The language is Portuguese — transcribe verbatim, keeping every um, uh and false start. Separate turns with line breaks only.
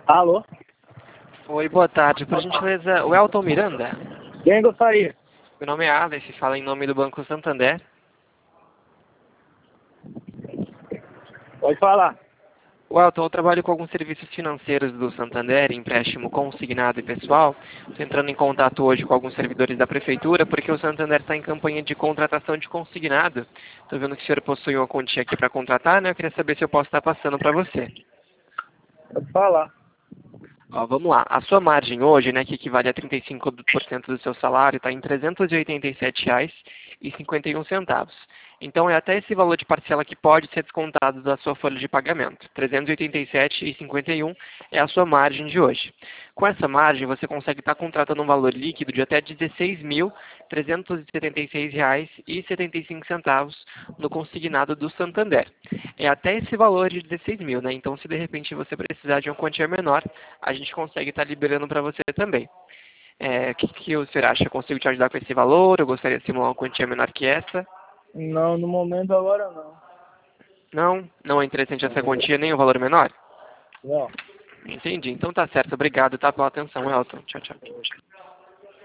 Alô?
Oi, boa tarde. Por gentileza, o Elton Miranda?
Quem gostaria?
Meu nome é Alice, fala em nome do Banco Santander.
Pode falar.
O Elton, eu trabalho com alguns serviços financeiros do Santander, empréstimo consignado e pessoal. Estou entrando em contato hoje com alguns servidores da Prefeitura, porque o Santander está em campanha de contratação de consignado. Estou vendo que o senhor possui uma quantia aqui para contratar, né? Eu queria saber se eu posso estar passando para você.
Pode falar.
Ó, vamos lá. A sua margem hoje, né, que equivale a trinta e cinco por cento do seu salário, está em trezentos e oitenta e sete reais e cinquenta e um centavos. Então, é até esse valor de parcela que pode ser descontado da sua folha de pagamento. trezentos e oitenta e sete reais e cinquenta e um é a sua margem de hoje. Com essa margem, você consegue estar contratando um valor líquido de até dezesseis mil trezentos e setenta e seis reais e setenta e cinco centavos no consignado do Santander. É até esse valor de dezesseis mil, né? Então, se de repente você precisar de uma quantia menor, a gente consegue estar liberando para você também. É, o que, que o senhor acha? Eu consigo te ajudar com esse valor? Eu gostaria de simular uma quantia menor que essa?
Não, no momento agora não.
Não? Não é interessante essa quantia, nem o valor menor?
Não.
Entendi. Então tá certo. Obrigado, tá, pela atenção, Elton. Tchau, tchau.